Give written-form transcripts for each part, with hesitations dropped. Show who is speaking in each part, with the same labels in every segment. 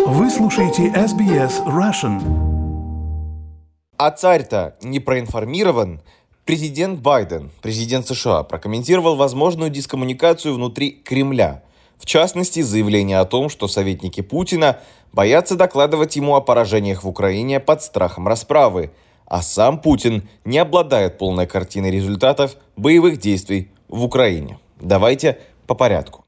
Speaker 1: Вы слушаете SBS Russian.
Speaker 2: А царь-то не проинформирован? Президент Байден, президент США, прокомментировал возможную дискоммуникацию внутри Кремля. В частности, заявление о том, что советники Путина боятся докладывать ему о поражениях в Украине под страхом расправы, а сам Путин не обладает полной картиной результатов боевых действий в Украине. Давайте по порядку.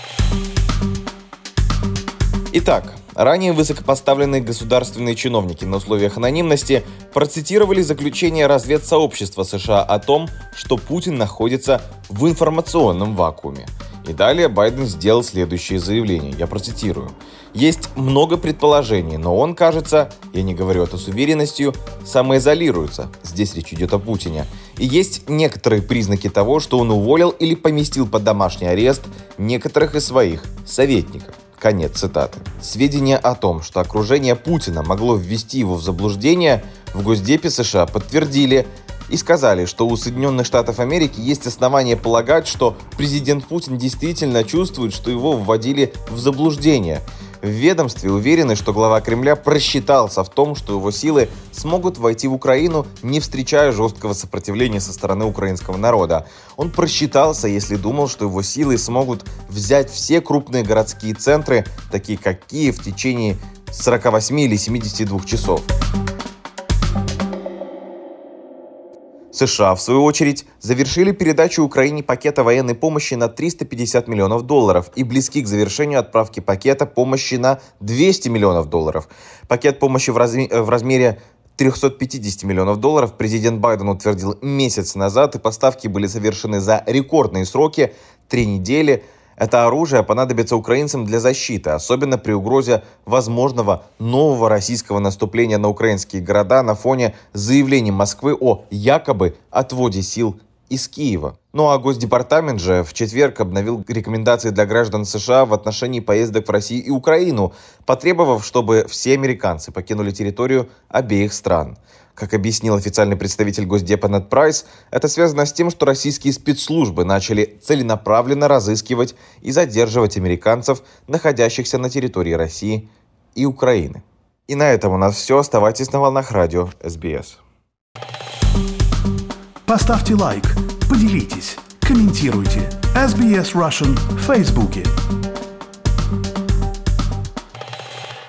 Speaker 2: Итак, ранее высокопоставленные государственные чиновники на условиях анонимности процитировали заключение разведсообщества США о том, что Путин находится в информационном вакууме. И далее Байден сделал следующее заявление, я процитирую. «Есть много предположений, но он, кажется, я не говорю это с уверенностью, самоизолируется». Здесь речь идет о Путине. И есть некоторые признаки того, что он уволил или поместил под домашний арест некоторых из своих советников. Конец цитаты. Сведения о том, что окружение Путина могло ввести его в заблуждение, в Госдепе США подтвердили и сказали, что у Соединенных Штатов Америки есть основания полагать, что президент Путин действительно чувствует, что его вводили в заблуждение. В ведомстве уверены, что глава Кремля просчитался в том, что его силы смогут войти в Украину, не встречая жесткого сопротивления со стороны украинского народа. Он просчитался, если думал, что его силы смогут взять все крупные городские центры, такие как Киев, в течение 48 или 72 часов. США, в свою очередь, завершили передачу Украине пакета военной помощи на $350 миллионов и близки к завершению отправки пакета помощи на $200 миллионов. Пакет помощи в размере $350 миллионов президент Байден утвердил месяц назад, и поставки были совершены за рекордные сроки – 3 недели. Это оружие понадобится украинцам для защиты, особенно при угрозе возможного нового российского наступления на украинские города на фоне заявлений Москвы о якобы отводе сил из Киева. Ну а Госдепартамент же в четверг обновил рекомендации для граждан США в отношении поездок в Россию и Украину, потребовав, чтобы все американцы покинули территорию обеих стран. Как объяснил официальный представитель Госдепа Нед Прайс, это связано с тем, что российские спецслужбы начали целенаправленно разыскивать и задерживать американцев, находящихся на территории России и Украины. И на этом у нас все. Оставайтесь на волнах радио SBS.
Speaker 1: Поставьте лайк, поделитесь, комментируйте. SBS Russian в Фейсбуке.